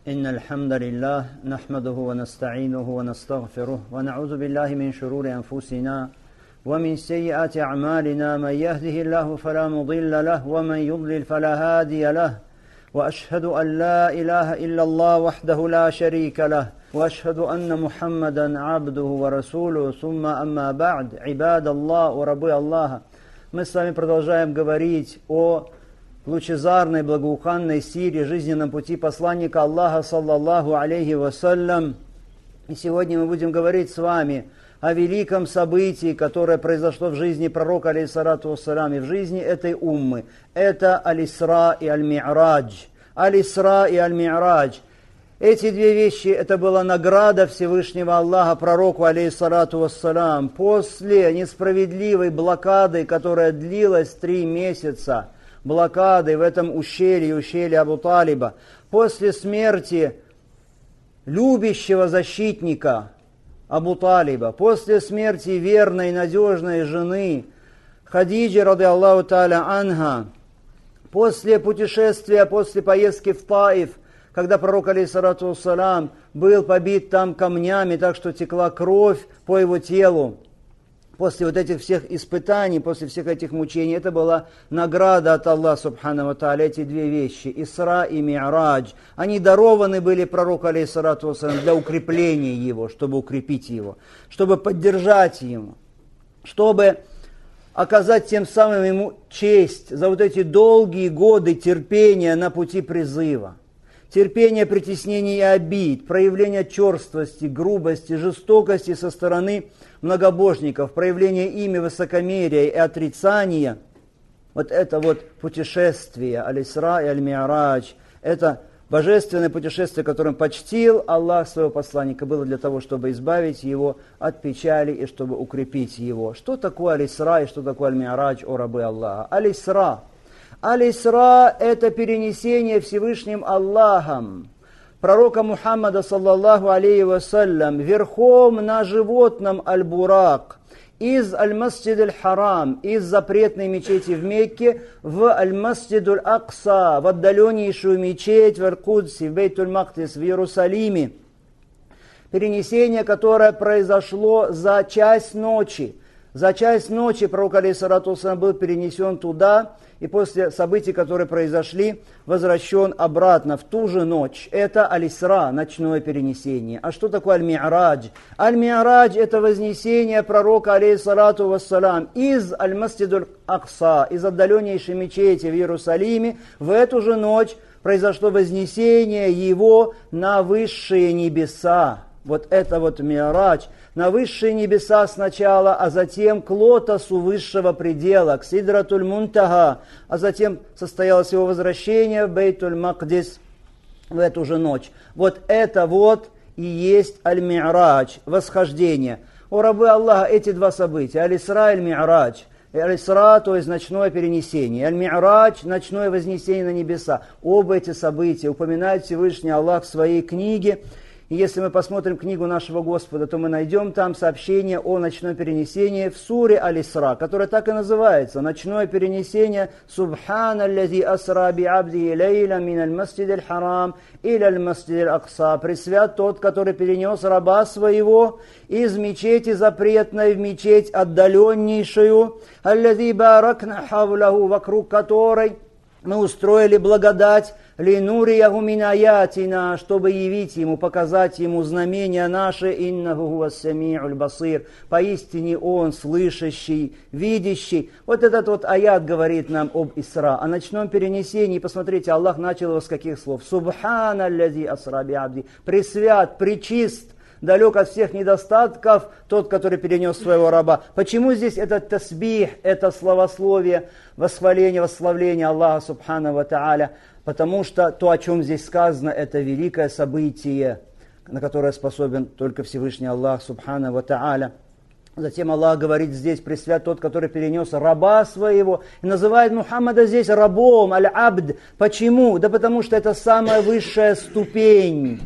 إن الحمد لله نحمده ونستعينه ونستغفره ونعوذ بالله من شرور أنفسنا ومن سيئات أعمالنا من يهده الله فلا مضل له ومن يضلل فلا هادي له وأشهد أن لا إله إلا الله وحده لا شريك له وأشهد أن محمدا عبده ورسوله ثم أما بعد عباد الله وربي الله. Мы с вами продолжаем говорить о лучезарной, благоуханной сире, жизненном пути посланника Аллаха, саллаллаху алейхи вассалям. И сегодня мы будем говорить с вами о великом событии, которое произошло в жизни пророка, алейхиссалату вассалям, и в жизни этой уммы. Это Аль-Исра и Аль-Ми'радж. Аль-Исра и Аль-Ми'радж. Эти две вещи, это была награда Всевышнего Аллаха пророку, алейхиссалату вассалям, после несправедливой блокады, которая длилась 3 месяца, блокады в этом ущелье Абу Талиба, после смерти любящего защитника Абу Талиба, после смерти верной, надежной жены Хадиджи, ради Аллаху та'аля анха, после путешествия, после поездки в Таиф, когда пророк, алейхиссалату вассалям, был побит там камнями, так что текла кровь по его телу. После вот этих всех испытаний, после всех этих мучений, это была награда от Аллаха, субхану ва тааля, эти две вещи, Исра и Ми'радж. Они дарованы были пророку, алейхиссалату вассалям, для укрепления его, чтобы укрепить его, чтобы поддержать его, чтобы оказать тем самым ему честь за вот эти долгие годы терпения на пути призыва. Терпение, притеснений и обид, проявление черствости, грубости, жестокости со стороны многобожников, проявление ими высокомерия и отрицания. Вот это вот путешествие Аль-Исра и Аль-Ми'радж, это божественное путешествие, которым почтил Аллах своего посланника, было для того, чтобы избавить его от печали и чтобы укрепить его. Что такое Аль-Исра и что такое Аль-Ми'радж, о рабы Аллаха? Аль-Исра. Аль-Исра – это перенесение Всевышним Аллахом пророка Мухаммада, саллаллаху алейхи вассалям, верхом на животном Аль-Бурак из Аль-Масджид Аль-Харам, из запретной мечети в Мекке в Аль-Масджид Аль-Акса, в отдаленнейшую мечеть в Аль-Кудсе, в Бейтуль-Мактис, в Иерусалиме. Перенесение, которое произошло за часть ночи. За часть ночи пророк, алейхиссалату вассалям, был перенесен туда, и после событий, которые произошли, возвращен обратно в ту же ночь. Это Аль-Исра, ночное перенесение. А что такое Аль-Ми'радж? Аль-Ми'радж – это вознесение пророка, алейхиссалату вассалям, из Аль-Масджид Аль-Акса, из отдаленнейшей мечети в Иерусалиме. В эту же ночь произошло вознесение его на высшие небеса. Вот это вот Ми'радж. На высшие небеса сначала, а затем к лотосу высшего предела, к Сидратуль Мунтага, а затем состоялось его возвращение в Бейтуль-Макдис в эту же ночь. Вот это вот и есть Аль-Ми'радж, восхождение. О рабы Аллаха, эти два события, Аль-Исра и Аль-Ми'радж. Аль-Исра, то есть ночное перенесение, Аль-Ми'радж, ночное вознесение на небеса. Оба эти события упоминает Всевышний Аллах в своей книге. И если мы посмотрим книгу нашего Господа, то мы найдем там сообщение о ночном перенесении в суре Аль-Исра, которая так и называется. Ночное перенесение «Субхана аллази асра би абди лейла мин аль-масджид аль-харам иля аль-масджид аль-акса». Пресвят тот, который перенес раба своего из мечети запретной в мечеть отдаленнейшую, аллази баракна хавлаху, вокруг которой мы устроили благодать, линурияху мин аятина, чтобы явить ему, показать ему знамения наши, иннаху хуас-сами'уль басир, поистине он слышащий, видящий. Вот этот вот аят говорит нам об Исра, о ночном перенесении. Посмотрите, Аллах начал его с каких слов? Субхана аллази асра би абди, пресвят, пречист, далек от всех недостатков тот, который перенес своего раба. Почему здесь этот тасбих, это словословие, восхваление, восславление Аллаха субхану ва тааля? Потому что то, о чем здесь сказано, это великое событие, на которое способен только Всевышний Аллах субхану ва тааля. Затем Аллах говорит здесь, пресвят тот, который перенес раба своего, и называет Мухаммада здесь рабом, аль-абд. Почему? Да потому что это самая высшая ступень.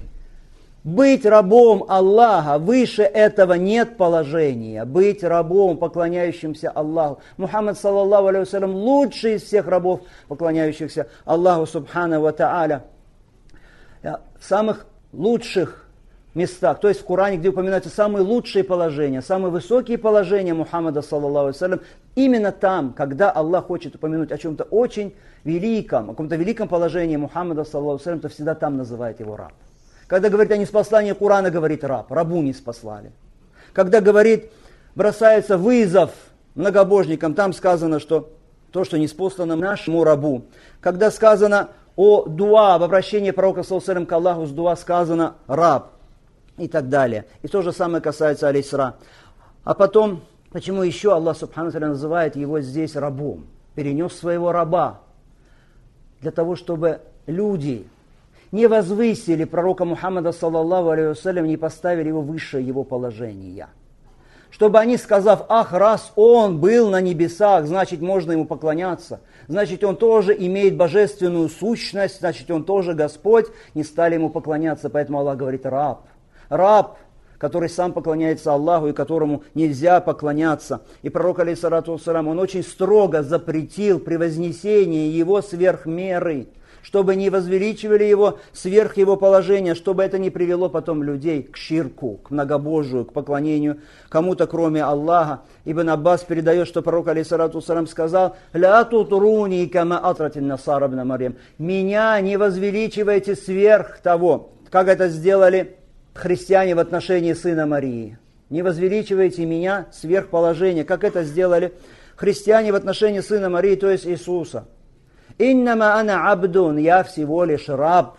Быть рабом Аллаха, выше этого нет положения. Быть рабом, поклоняющимся Аллаху. Мухаммад, саллаллаху алейхи вассалям, лучший из всех рабов, поклоняющихся Аллаху, субхану ва тааля. в самых лучших местах, то есть в Коране, где упоминаются самые лучшие положения, самые высокие положения Мухаммада, саллаллаху алейхи, именно там, когда Аллах хочет упомянуть о чем-то очень великом, о каком-то великом положении Мухаммада, саллаллаху алейхи, то всегда там называет его раб. Когда говорит о неспослании Корана, говорит раб, рабу не спаслали. Когда говорит, бросается вызов многобожникам, там сказано, что то, что неспослано нашему рабу. Когда сказано о дуа, об обращении пророка саллаллаху алейхи к Аллаху с дуа, сказано раб и так далее. И то же самое касается аль-Исра. А потом, почему еще Аллах субхану ва тааля называет его здесь рабом? Перенес своего раба для того, чтобы люди не возвысили пророка Мухаммада, саллаллаху алейхи вассалям, не поставили его выше его положения. Чтобы они, сказав, ах, раз он был на небесах, значит, можно ему поклоняться, значит, он тоже имеет божественную сущность, значит, он тоже Господь, не стали ему поклоняться. Поэтому Аллах говорит раб. Раб, который сам поклоняется Аллаху и которому нельзя поклоняться. И пророк, алейхиссалату вассалам, он очень строго запретил превознесение его сверх меры, чтобы не возвеличивали его сверх его положения, чтобы это не привело потом людей к ширку, к многобожию, к поклонению кому-то, кроме Аллаха. Ибн Аббас передает, что пророк, алейхиссалату вассалам, сказал: «Ля тутруни кама атратин насара ибн Марьям». «Меня не возвеличивайте сверх того, как это сделали христиане в отношении сына Марии. Не возвеличивайте меня сверх положения, как это сделали христиане в отношении сына Марии, то есть Иисуса. Иннама ана абдун, я всего лишь раб,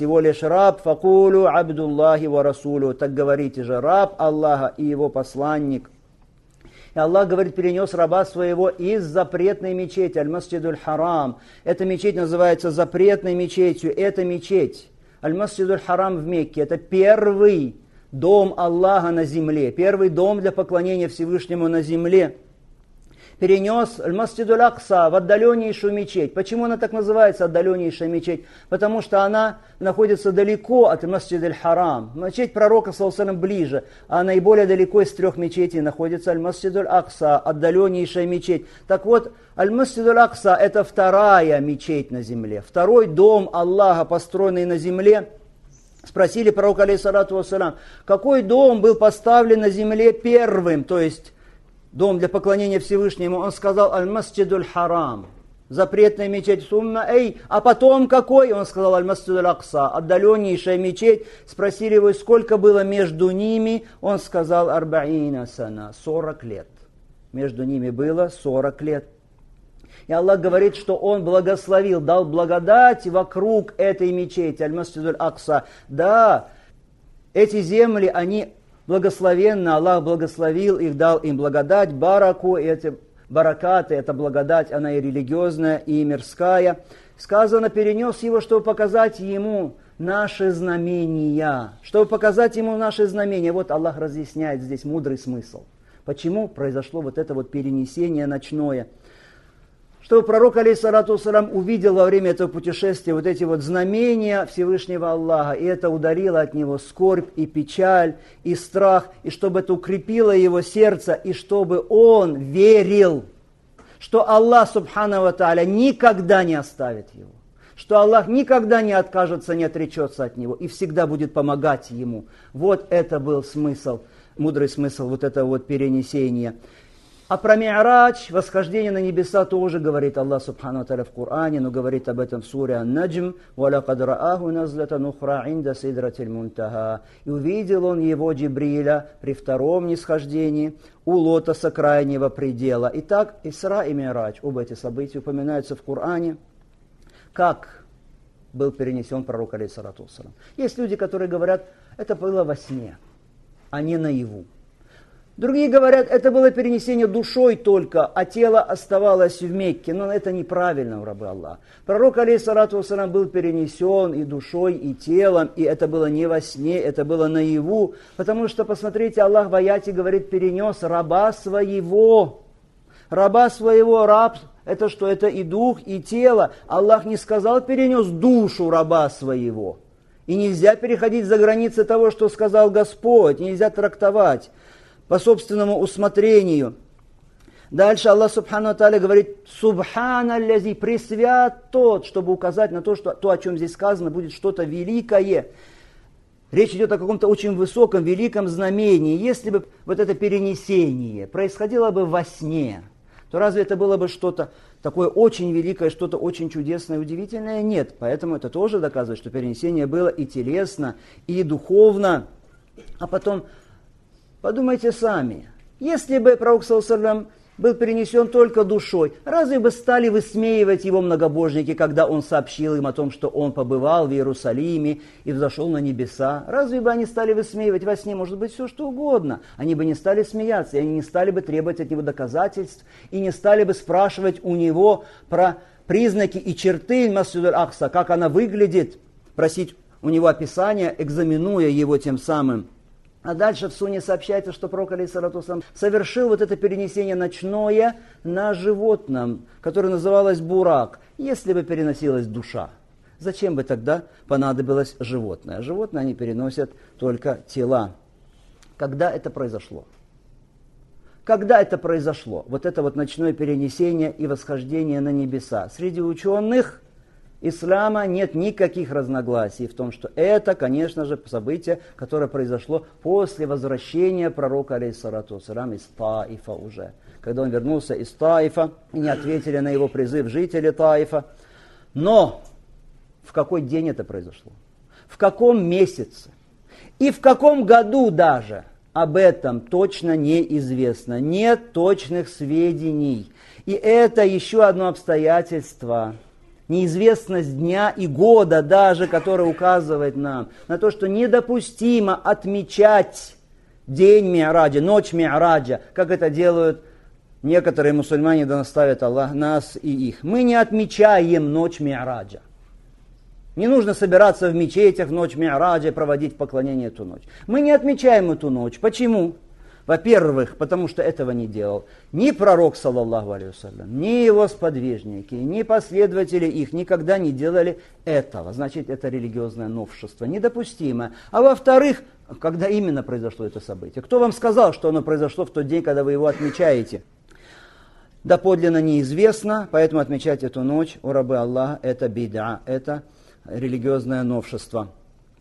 факулу абдуллахи ва расулю». Так говорите же, раб Аллаха и его посланник. И Аллах, говорит, перенес раба своего из запретной мечети, аль-Масджидуль Харам. Эта мечеть называется запретной мечетью. Эта мечеть, аль-Масджидуль Харам в Мекке, это первый дом Аллаха на земле, первый дом для поклонения Всевышнему на земле. Перенес Аль-Масджидуль Акса в отдаленнейшую мечеть. Почему она так называется, отдаленнейшая мечеть? Потому что она находится далеко от Масджидуль Харам. Мечеть пророка, саллаллаху алейхи ва саллям, ближе, а наиболее далеко из 3 мечетей находится Аль-Масджидуль Акса, отдаленнейшая мечеть. Так вот, Аль-Масджидуль Акса – это вторая мечеть на земле, второй дом Аллаха, построенный на земле. Спросили пророка, алейхиссалату вассалям, какой дом был поставлен на земле первым, то есть дом для поклонения Всевышнему? Он сказал: Аль-Масджидуль Харам, запретная мечеть. Сумма эй, а потом какой? Он сказал: Аль-Масджидуль Акса, отдаленнейшая мечеть. Спросили его, сколько было между ними? Он сказал: Арбаина сана, 40 лет. Между ними было 40 лет. И Аллах говорит, что Он благословил, дал благодать вокруг этой мечети, Аль-Масджидуль Акса. Да, эти земли, они благословенно, Аллах благословил их, дал им благодать, бараку, и эти баракаты, эта благодать, она и религиозная, и мирская. Сказано, перенес его, чтобы показать ему наши знамения. Чтобы показать ему наши знамения. Вот Аллах разъясняет здесь мудрый смысл. Почему произошло вот это вот перенесение ночное? Чтобы пророк, алейхиссалату вассалям, увидел во время этого путешествия вот эти вот знамения Всевышнего Аллаха, и это ударило от него скорбь и печаль, и страх, и чтобы это укрепило его сердце, и чтобы он верил, что Аллах, субхану ва тааля, никогда не оставит его, что Аллах никогда не откажется, не отречется от него, и всегда будет помогать ему. Вот это был смысл, мудрый смысл вот этого вот перенесения. А про Ми'радж, восхождение на небеса, тоже говорит Аллах субхану ва тааля в Коране, но говорит об этом в суре Ан-Наджм: «Валакад рааху назлатан ухра инда сидратиль мунтаха». И увидел он его, Джибриля, при втором нисхождении у лотоса крайнего предела. Итак, Исра и Ми'радж, оба эти события упоминаются в Коране. Как был перенесен пророк, алейхиссалату вассалам? Есть люди, которые говорят, это было во сне, а не наяву. Другие говорят, это было перенесение душой только, а тело оставалось в Мекке. Но это неправильно, рабы Аллаха. Пророк, алейхиссалату вассалам, был перенесен и душой, и телом, и это было не во сне, это было наяву. Потому что, посмотрите, Аллах в аяте говорит, перенес раба своего. Раба своего, раб, это что? Это и дух, и тело. Аллах не сказал, перенес душу раба своего. И нельзя переходить за границы того, что сказал Господь, нельзя трактовать по собственному усмотрению. Дальше Аллах Субхану Тааля говорит: «Субхана лязи», пресвят тот, чтобы указать на то, что то, о чем здесь сказано, будет что-то великое. Речь идет о каком-то очень высоком, великом знамении. Если бы вот это перенесение происходило бы во сне, то разве это было бы что-то такое очень великое, что-то очень чудесное, удивительное? Нет. Поэтому это тоже доказывает, что перенесение было и телесно, и духовно. А потом подумайте сами, если бы пророк саллаллаху алейхи ва саллям был перенесен только душой, разве бы стали высмеивать его многобожники, когда он сообщил им о том, что он побывал в Иерусалиме и взошел на небеса? Разве бы они стали высмеивать во сне, может быть, все что угодно? Они бы не стали смеяться, и они не стали бы требовать от него доказательств, и не стали бы спрашивать у него про признаки и черты Масджид аль-Акса, как она выглядит, просить у него описания, экзаменуя его тем самым. А дальше в Сунне сообщается, что пророк алейхиссалату вассалям совершил вот это перенесение ночное на животном, которое называлось бурак, если бы переносилась душа. Зачем бы тогда понадобилось животное? Животные они переносят только тела. Когда это произошло? Когда это произошло? Вот это вот ночное перенесение и восхождение на небеса. Среди ученых ислама нет никаких разногласий в том, что это, конечно же, событие, которое произошло после возвращения пророка, алейхиссалату вассалям, из Таифа уже. Когда он вернулся из Таифа, и не ответили на его призыв жители Таифа. Но в какой день это произошло? В каком месяце? И в каком году даже? Об этом точно неизвестно. Нет точных сведений. И это еще одно обстоятельство. Неизвестность дня и года даже, которая указывает нам на то, что недопустимо отмечать день Ми'раджа, ночь Ми'раджа, как это делают некоторые мусульмане, да наставит Аллах нас и их. Мы не отмечаем ночь Ми'раджа. Не нужно собираться в мечетях в ночь Ми'раджа и проводить поклонение эту ночь. Мы не отмечаем эту ночь. Почему? Во-первых, потому что этого не делал ни пророк, саллаллаху алейхи вассалям, ни его сподвижники, ни последователи их никогда не делали этого. Значит, это религиозное новшество, недопустимое. А во-вторых, когда именно произошло это событие? Кто вам сказал, что оно произошло в тот день, когда вы его отмечаете? Доподлинно неизвестно, поэтому отмечать эту ночь, о рабы Аллаха, это бид'a, это религиозное новшество.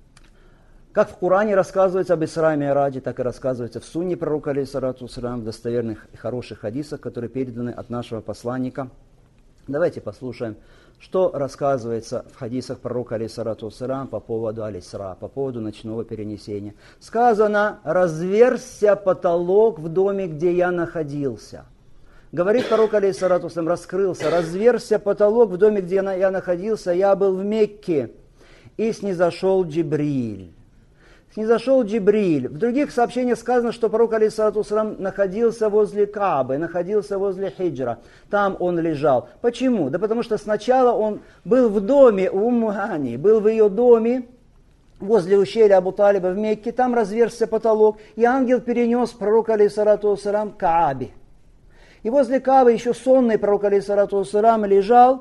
Как в Коране рассказывается об Исра и Ми'радже, так и рассказывается в Сунне пророка, алейхиссалату вассалям, в достоверных и хороших хадисах, которые переданы от нашего посланника. Давайте послушаем, что рассказывается в хадисах пророка, алейхиссалату вассалям, по поводу аль-Исра, по поводу ночного перенесения. Сказано: «Разверзся потолок в доме, где я находился». Говорит пророк, алейхиссалату вассалям, раскрылся, разверзся потолок в доме, где я находился, я был в Мекке, и снизошел Джибриль. Снизошел Джибриль. В других сообщениях сказано, что пророк, алейхиссалату вассалям, находился возле Каабы, находился возле Хиджра. Там он лежал. Почему? Да потому что сначала он был в доме у Умму Гани, был в ее доме, возле ущелья Абу Талиба в Мекке, там разверзся потолок, и ангел перенес пророка, алейхиссалату вассалям, к Каабе. И возле Каабы еще сонный пророк, алейхиссалату вассалям, лежал,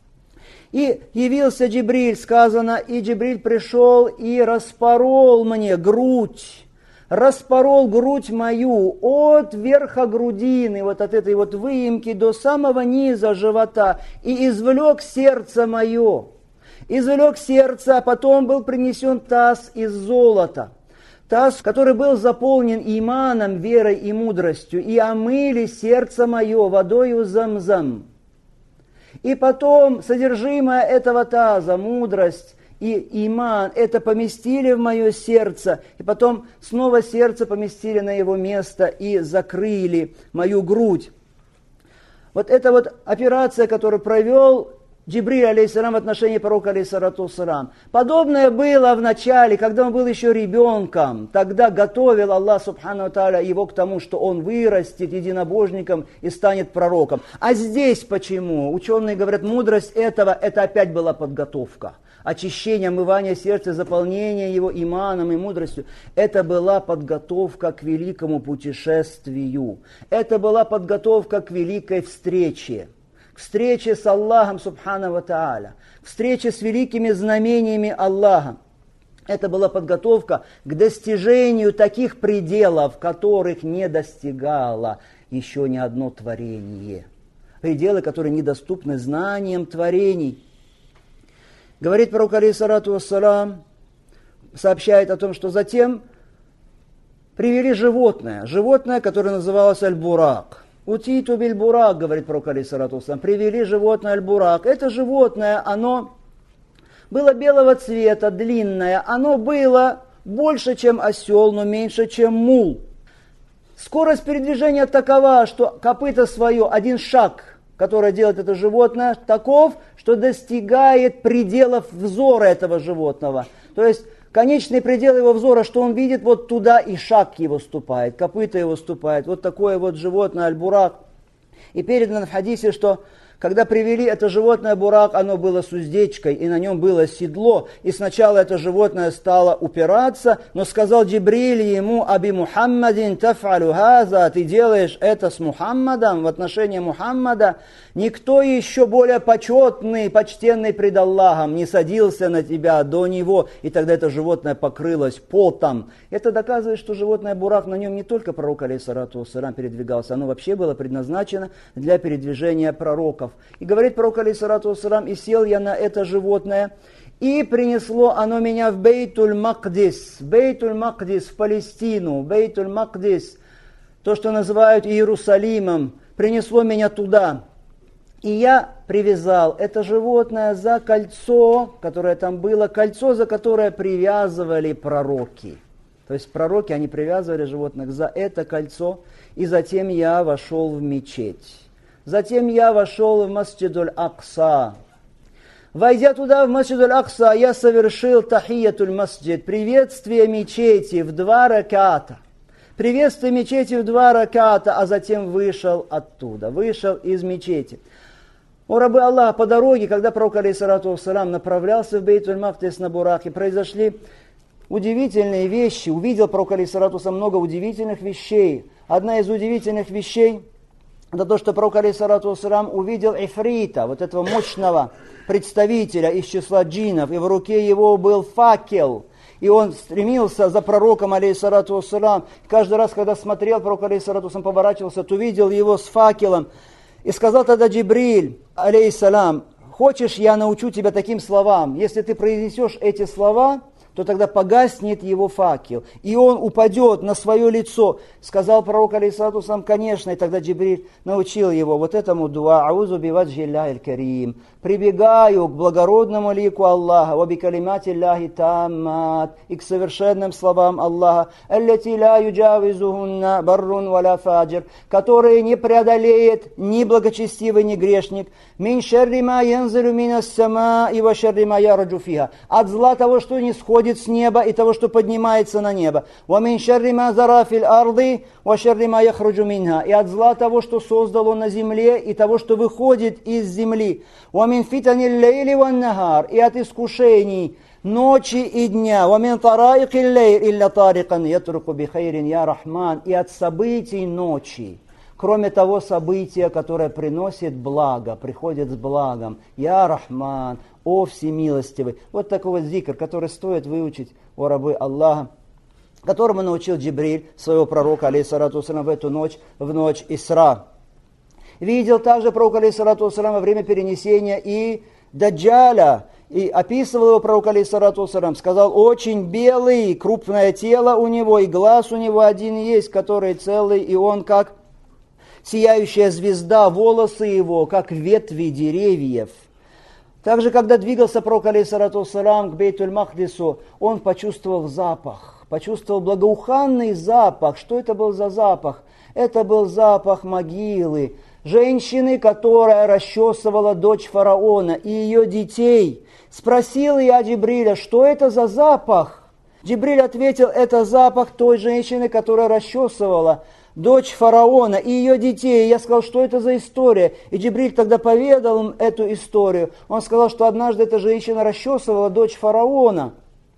и явился Джибриль, сказано, и Джибриль пришел и распорол мне грудь, распорол грудь мою от верха грудины, вот от этой вот выемки до самого низа живота, и извлек сердце мое. Извлек сердце, а потом был принесен таз из золота. Таз, который был заполнен иманом, верой и мудростью, и омыли сердце мое водою Замзам. И потом содержимое этого таза, мудрость и иман, это поместили в мое сердце, и потом снова сердце поместили на его место и закрыли мою грудь. Вот эта вот операция, которую провел Джибриль, алейхиссалам, в отношении пророка, алейхиссалату вассалам. Подобное было в начале, когда он был еще ребенком. Тогда готовил Аллах, субхану тааля, его к тому, что он вырастет единобожником и станет пророком. А здесь почему? Ученые говорят, мудрость этого, это опять была подготовка. Очищение, омывание сердца, заполнение его иманом и мудростью. Это была подготовка к великому путешествию. Это была подготовка к великой встрече. К встрече с Аллахом, субхану ва тааля, к встрече с великими знамениями Аллаха. Это была подготовка к достижению таких пределов, которых не достигала еще ни одно творение. Пределы, которые недоступны знаниям творений. Говорит пророк, алейхиссалату вассалам, сообщает о том, что затем привели животное, которое называлось аль-бурак. Утиту биль-бурак, говорит пророк, алейхиссалату вассалам, привели животное аль-бурак. Это животное, оно было белого цвета, длинное, оно было больше, чем осел, но меньше, чем мул. Скорость передвижения такова, что копыто свое, один шаг, который делает это животное, таков, что достигает пределов взора этого животного. То есть конечный предел его взора, что он видит, вот туда и шаг его ступает, копыто его ступает. Вот такое вот животное аль-бурак. И передано в хадисе, что когда привели это животное бурак, оно было с уздечкой, и на нем было седло. И сначала это животное стало упираться, но сказал Джибриль ему: «Аби Мухаммадин таф'алю хаза», ты делаешь это с Мухаммадом, в отношении Мухаммада. Никто еще более почетный, почтенный пред Аллахом не садился на тебя до него. И тогда это животное покрылось потом. Это доказывает, что животное бурак, на нем не только пророк, алейхиссалату вассалам, передвигался, оно вообще было предназначено для передвижения пророков. И говорит пророк, алейхиссалату вассалам, и сел я на это животное, и принесло оно меня в Бейтуль-Макдис, в Палестину, Бейтуль-Макдис, то, что называют Иерусалимом, принесло меня туда. И я привязал это животное за кольцо, которое там было, кольцо, за которое привязывали пророки. То есть пророки, они привязывали животных за это кольцо, и затем я вошел в мечеть. Затем я вошел в Масджид-уль-Акса. Войдя туда, в Масджид-уль-Акса, я совершил тахиятуль-масджид, приветствие мечети в 2 раката. Приветствие мечети в 2 раката, а затем вышел оттуда, вышел из мечети. О рабы Аллаха, по дороге, когда пророк, алейхиссалату вассалам, направлялся в Бейтуль-Мақдис на бураке, произошли удивительные вещи. Увидел пророк, алейхиссалату вассалам, много удивительных вещей. Одна из удивительных вещей — это то, что пророк, алейхиссалату вассалам, увидел ифрита, вот этого мощного представителя из числа джиннов, и в руке его был факел. И он стремился за пророком, алейхиссалату вассалам. Каждый раз, когда смотрел, пророк, алейхиссалату вассалам, поворачивался, то видел его с факелом. И сказал тогда Джибриль, алейхиссалам: хочешь, я научу тебя таким словам? Если ты произнесешь эти слова, то тогда погаснет его факел, и он упадет на свое лицо. Сказал пророк, алейхиссалату вассалам: конечно, и тогда Джибриль научил его вот этому дуа: аузу биваджиллахи карим, прибегаю к благородному лику Аллаха, ва бикалимати Аллахи таммат, и к совершенным словам Аллаха, аллати ла юджавизухунна баррун валя фаджир, которые не преодолеет ни благочестивый, ни грешник, мин шарри ма янзилу минас самаи ва шарри ма ярджу фиха, от зла того, что не сходит с неба, и того, что поднимается на небо, ва мин шарри ма зара фил арды ва шарри ма яхруджу минха, и от зла того, что создал он на земле, и того, что выходит из земли, ва мин фитанил лейли ван нахар, и от искушений ночи и дня, ва мин тараикил лейр илля тарикан ятруку бихайрин я рахман, и от событий ночи, кроме того события, которое приносит благо, приходит с благом, я рахман, о всемилостивый. Вот такой вот зикр, который стоит выучить, о рабы Аллаха, которому научил Джибриль своего пророка, алейхиссалату вассалам, в эту ночь, в ночь Исра. Видел также пророк, алейхиссалату вассалам, во время перенесения и Даджаля, и описывал его пророк, алейхиссалату вассалам, сказал: очень белый, крупное тело у него, и глаз у него один есть, который целый, и он как сияющая звезда, волосы его, как ветви деревьев. Также, когда двигался пророк, алейхиссалату вассалам, к Бейтуль-Мақдису, он почувствовал запах, почувствовал благоуханный запах. Что это был за запах? Это был запах могилы женщины, которая расчесывала дочь фараона и ее детей. Спросил я Джибриля: что это за запах? Джибриль ответил: это запах той женщины, которая расчесывала дочь фараона и ее детей. Я сказал: что это за история? И Джибриль тогда поведал им эту историю. Он сказал, что однажды эта женщина расчесывала дочь фараона.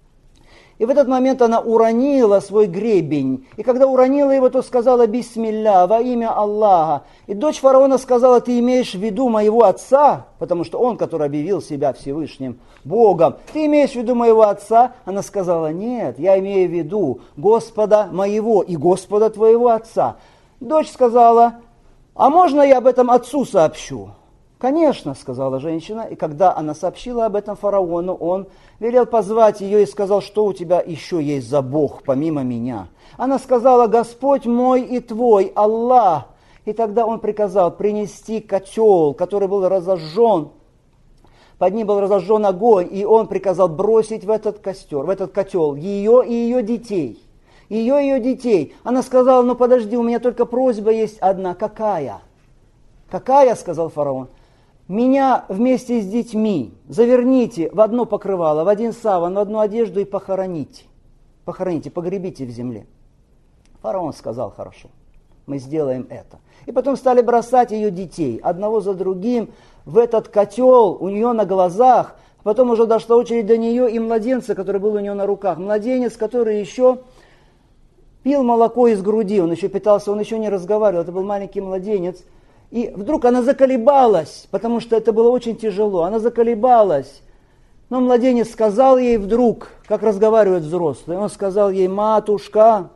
И в этот момент она уронила свой гребень. И когда уронила его, то сказала: бисмилля, во имя Аллаха. И дочь фараона сказала: ты имеешь в виду моего отца? Потому что он, который объявил себя Всевышним Богом. Ты имеешь в виду моего отца? Она сказала: нет, я имею в виду Господа моего и Господа твоего отца. Дочь сказала: а можно я об этом отцу сообщу? Конечно, сказала женщина, и когда она сообщила об этом фараону, он велел позвать ее и сказал: что у тебя еще есть за Бог помимо меня? Она сказала: Господь мой и твой, Аллах. И тогда он приказал принести котел, который был разожжен, под ним был разожжен огонь, и он приказал бросить в этот котел ее и ее детей. Ее и ее детей. Она сказала: ну подожди, у меня только просьба есть одна. Какая? Какая, сказал фараон. Меня вместе с детьми заверните в одно покрывало, в один саван, в одну одежду и похороните. Похороните, погребите в земле. Фараон сказал: хорошо, мы сделаем это. И потом стали бросать ее детей, одного за другим, в этот котел у нее на глазах. Потом уже дошла очередь до нее и младенца, который был у нее на руках. Младенец, который еще пил молоко из груди, он еще питался, он еще не разговаривал, это был маленький младенец. И вдруг она заколебалась, потому что это было очень тяжело. Она заколебалась. Но младенец сказал ей вдруг, как разговаривают взрослые, он сказал ей: матушка,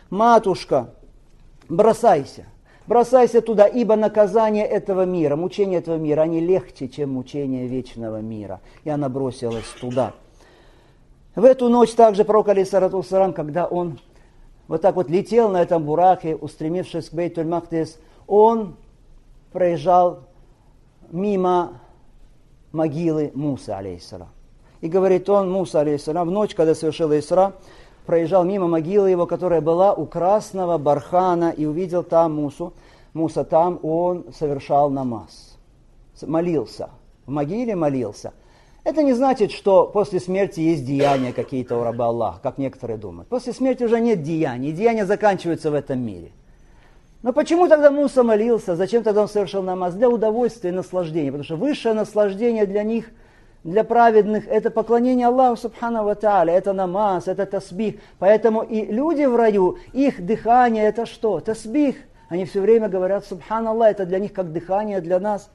бросайся туда, ибо наказание этого мира, мучения этого мира, они легче, чем мучения вечного мира. И она бросилась туда. В эту ночь также пророк, алейхиссалату вассалам, когда он вот так вот летел на этом бураке, устремившись к Бейт-уль-Мақдис, он проезжал мимо могилы Мусы, алейхиссалам. И говорит он, Муса, алейхиссалам, в ночь, когда совершил Исра, проезжал мимо могилы его, которая была у красного бархана, и увидел там Мусу. Муса там, он совершал намаз, молился, в могиле молился. Это не значит, что после смерти есть деяния какие-то у раба Аллаха, как некоторые думают. После смерти уже нет деяний, деяния заканчиваются в этом мире. Но почему тогда Муса молился? Зачем тогда он совершил намаз? Для удовольствия и наслаждения. Потому что высшее наслаждение для них, для праведных, это поклонение Аллаху Субхану ва Тааля, это намаз, это тасбих. Поэтому и люди в раю, их дыхание это что? Тасбих. Они все время говорят Субхан Аллах, это для них как дыхание для нас.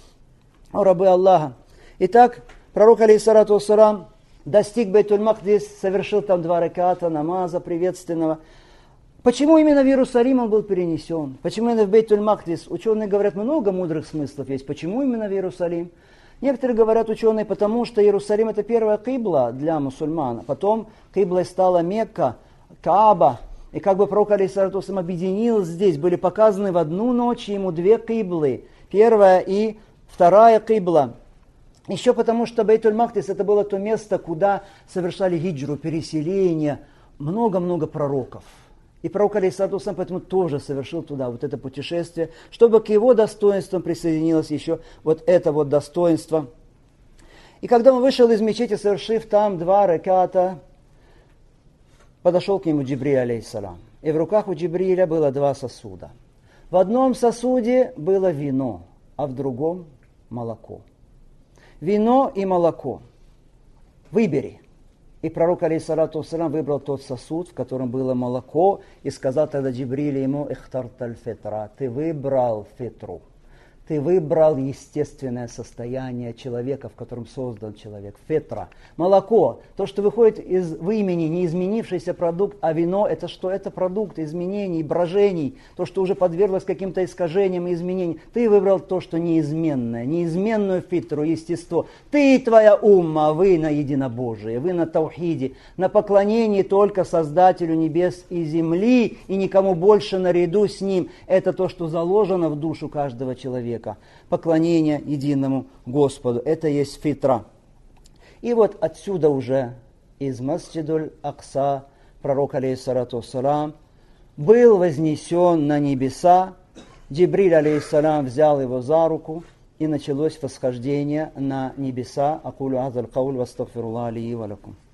О рабы Аллаха. Итак, пророк, алейхиссалату вассалам, достиг Бейт-уль-Мақдис, совершил там 2 раката намаза приветственного. Почему именно в Иерусалим он был перенесен? Почему именно в Бейт-уль-Мақдис? Ученые говорят, много мудрых смыслов есть. Почему именно в Иерусалим? Некоторые говорят, ученые, потому что Иерусалим это первая кибла для мусульман. Потом киблой стала Мекка, Кааба. И как бы пророк, алейхиссалату вассалам, объединил здесь, были показаны в одну ночь ему 2 киблы. Первая и вторая кибла. Еще потому, что Бейт-уль-Мақдис это было то место, куда совершали хиджру, переселение, много-много пророков. И пророк, алейхиссалату вассалам, поэтому тоже совершил туда вот это путешествие, чтобы к его достоинствам присоединилось еще вот это вот достоинство. И когда он вышел из мечети, совершив там 2 раката, подошел к нему Джибриль, алейхиссалам. И в руках у Джибриля было 2 сосуда. В одном сосуде было вино, а в другом молоко. Вино и молоко. Выбери. И пророк, алейхиссалату вассалам, выбрал тот сосуд, в котором было молоко, и сказал тогда Джибриль ему: «Ихтарталь фитра», ты выбрал фитру, ты выбрал естественное состояние человека, в котором создан человек. Фитра. Молоко, то, что выходит из вымени, не изменившийся продукт, а вино, это что? Это продукт изменений, брожений, то, что уже подверглось каким-то искажениям и изменениям. Ты выбрал то, что неизменное, неизменную фитру, естество. Ты и твоя умма, вы на единобожие, вы на таухиде, на поклонении только Создателю небес и земли, и никому больше наряду с ним. Это то, что заложено в душу каждого человека. Поклонение единому Господу. Это есть фитра. И вот отсюда уже из Масджидуль Акса пророк, алейхиссалату вассалам, был вознесен на небеса. Джибриль, алейхиссалам, взял его за руку, и началось восхождение на небеса. Акулю азаль кауль вастагфируллах ли ва лакум.